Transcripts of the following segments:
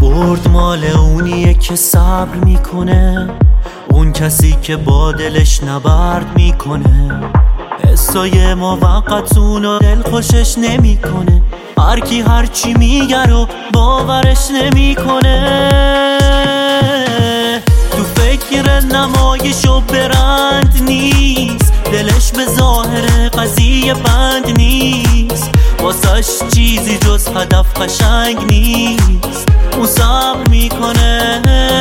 برد مال اونیه که صبر میکنه، اون کسی که با دلش نبرد میکنه. حسای موقت اونو دل خوشش نمیکنه، هر کی هر چی میگه رو باورش نمیکنه. تو فکر نمایش و برند نیست، دلش به ظاهر قضیه بند نیست، واسش چیزی جز هدف قشنگ نیست. اون صبر میکنه،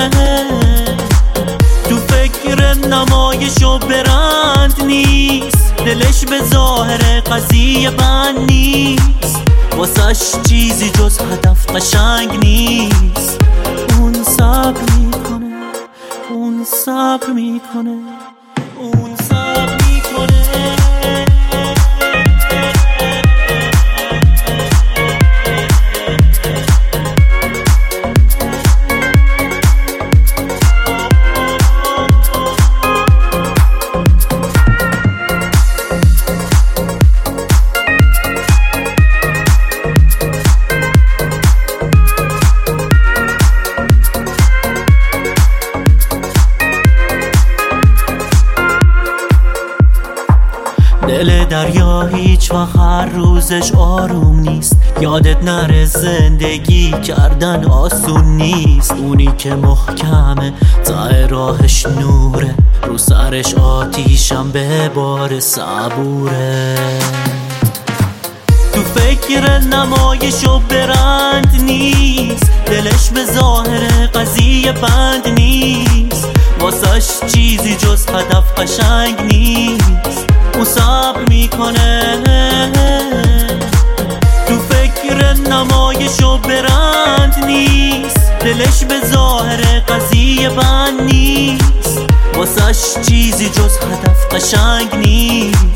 تو فکر نمایش و برند نیست، دلش به ظاهر قضیه بند نیست، واسش چیزی جز هدف قشنگ نیست. اون صبر میکنه، اون صبر میکنه، اون صبر میکنه. دل دریا هیچ وقت هر روزش آروم نیست، یادت نره زندگی کردن آسون نیست. اونی که محکمه ته راهش نوره، رو سرش آتیشم به بار صبوره. تو فکر نمایش و برند نیست، دلش به ظاهر قضیه بند نیست، واسش چیزی جز هدف قشنگ نیست. اون صبر میکنه، تو فکر نمایش و برند نیست، دلش به ظاهر قضیه بند نیست، واسش چیزی جز هدف قشنگ نیست.